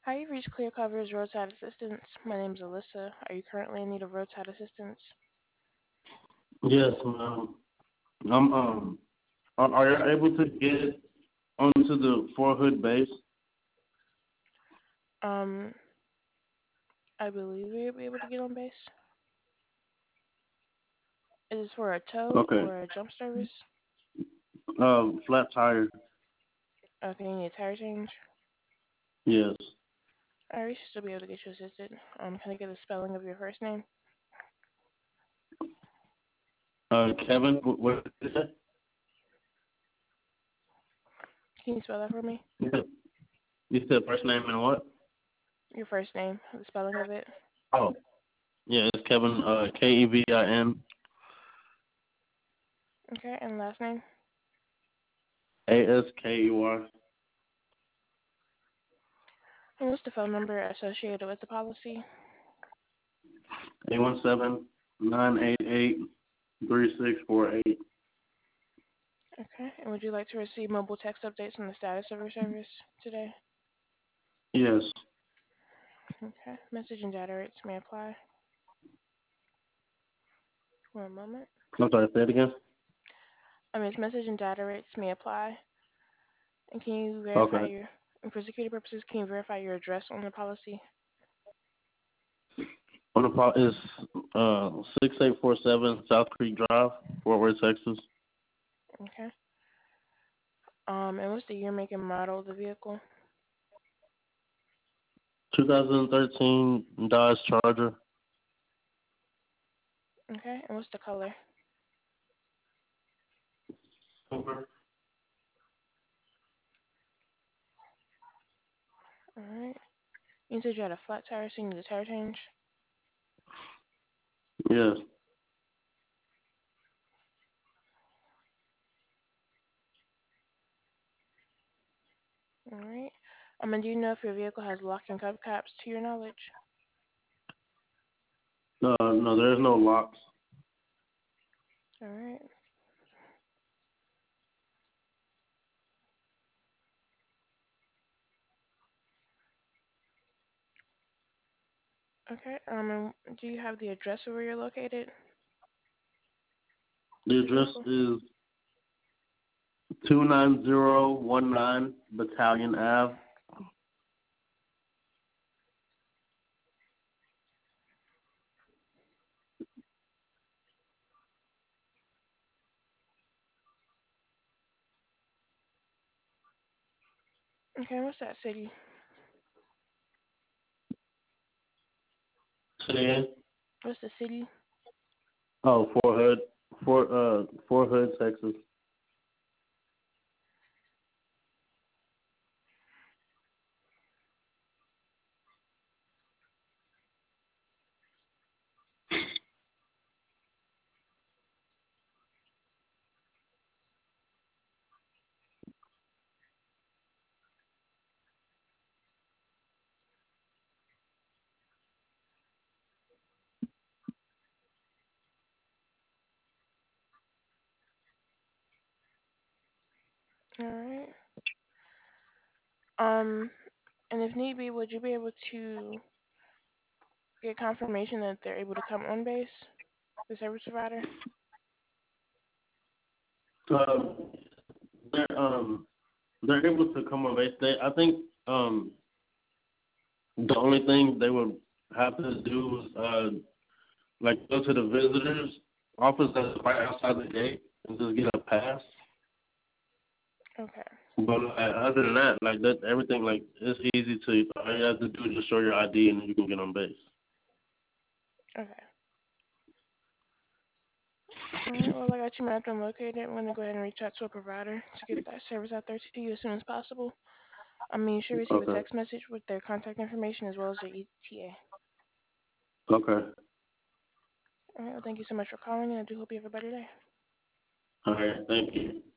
Hi, you've reached Clear Coverage Roadside Assistance. My name is Alyssa. Are you currently in need of roadside assistance? Yes, ma'am. I'm are you able to get onto the Fort Hood base? Um, I believe you'll be able to get on base. Is this for a tow Okay. or a jump service? Flat tire. Okay, you need a tire change. Yes. Alright, we should still be able to get you assisted. Can I get a spelling of your first name? Kevin, what is it? Can you spell that for me? You said first name and what? Your first name, the spelling of it. Oh, yeah, it's Kevin. Kevin. Okay, and last name. Askur. And what's the phone number associated with the policy? 817-988-3648. Okay, and would you like to receive mobile text updates on the status of your service today? Yes. Okay, message and data rates may apply. One moment. I'm sorry, say it again. Its message and data rates may apply. And can you verify Okay. your, and for security purposes, can you verify your address on the policy? On the pot is 6847 South Creek Drive, Fort Worth, Texas. Okay. And what's the year, make, and model of the vehicle? 2013 Dodge Charger. Okay. And what's the color? Silver. All right. You said you had a flat tire, so you need a tire change. Yes. All right. And do you know if your vehicle has lock and cover caps to your knowledge? No, there's no locks. All right. Okay. And do you have the address of where you're located The with the address vehicle? is 29019 Battalion Ave. Okay. What's that city? Say it again? What's the city? Oh, Fort Hood. Fort Hood, Texas. All right. Um, and if need be, would you be able to get confirmation that they're able to come on base, the service provider? Um, they're they're able to come on base. I think the only thing they would have to do is like go to the visitors office that's right outside the gate and just get a pass. Okay. But other than that, like that, everything like it's easy to. All you have to do is just show your ID and you can get on base. Okay. All right. Well, I got you mapped and located. I'm going to go ahead and reach out to a provider to get that service out there to you as soon as possible. You should receive a Okay. text message with their contact information as well as their ETA. Okay. All right. Well, thank you so much for calling, and I do hope you have a better day. All right. Thank you.